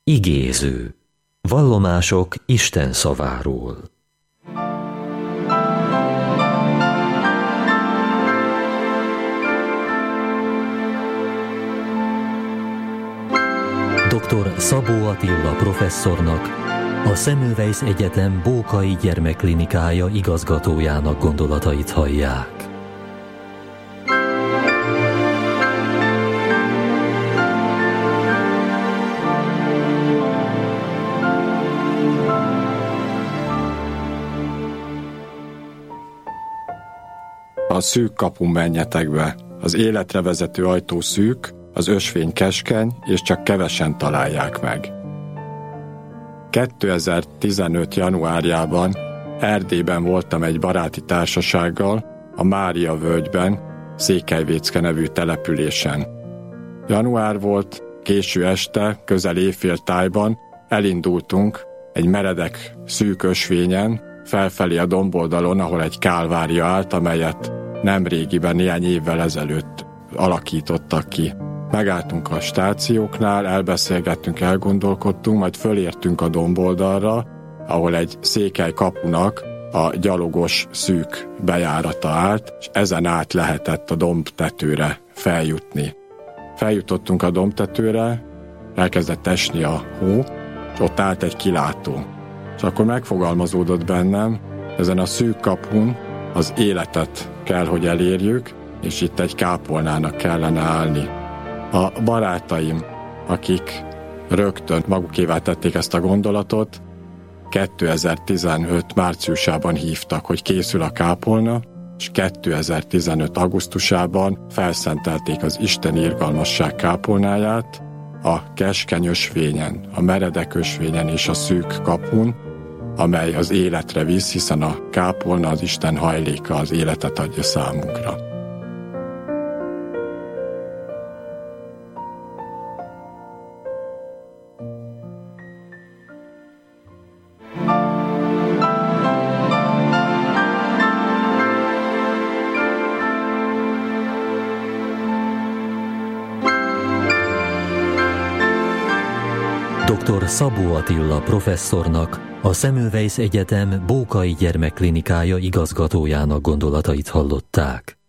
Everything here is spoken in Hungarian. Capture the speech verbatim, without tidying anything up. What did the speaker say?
Igéző. Vallomások Isten szaváról. doktor Szabó Attila professzornak, a Semmelweis Egyetem Bókai Gyermekklinikája igazgatójának gondolatait hallják. A szűk kapun menjetek be. Az életre vezető ajtó szűk, az ösvény keskeny, és csak kevesen találják meg. kétezer-tizenöt. januárjában Erdélyben voltam egy baráti társasággal, a Mária völgyben, Székelyvécke nevű településen. Január volt, késő este, közel éjféltájban elindultunk egy meredek, szűk ösvényen, felfelé a domboldalon, ahol egy kálvária állt, amelyet nemrégiben, néhány évvel ezelőtt alakítottak ki. Megálltunk a stációknál, elbeszélgettünk, elgondolkodtunk, majd fölértünk a domboldalra, ahol egy székely kapunak a gyalogos szűk bejárata állt, és ezen át lehetett a dombtetőre feljutni. Feljutottunk a dombtetőre, elkezdett esni a hó, és ott állt egy kilátó. És akkor megfogalmazódott bennem, ezen a szűk kapun az életet kell, hogy elérjük, és itt egy kápolnának kellene állni. A barátaim, akik rögtön magukévá tették ezt a gondolatot, kétezer-tizenöt márciusában hívtak, hogy készül a kápolna, és kétezer-tizenöt augusztusában felszentelték az Isten irgalmasság kápolnáját a keskeny ösvényen, a meredek ösvényen és a szűk kapun, amely az életre visz, hiszen a kápolna, az Isten hajléka, az életet adja számunkra. doktor Szabó Attila professzornak, a Semmelweis Egyetem Bókai Gyermekklinikája igazgatójának gondolatait hallották.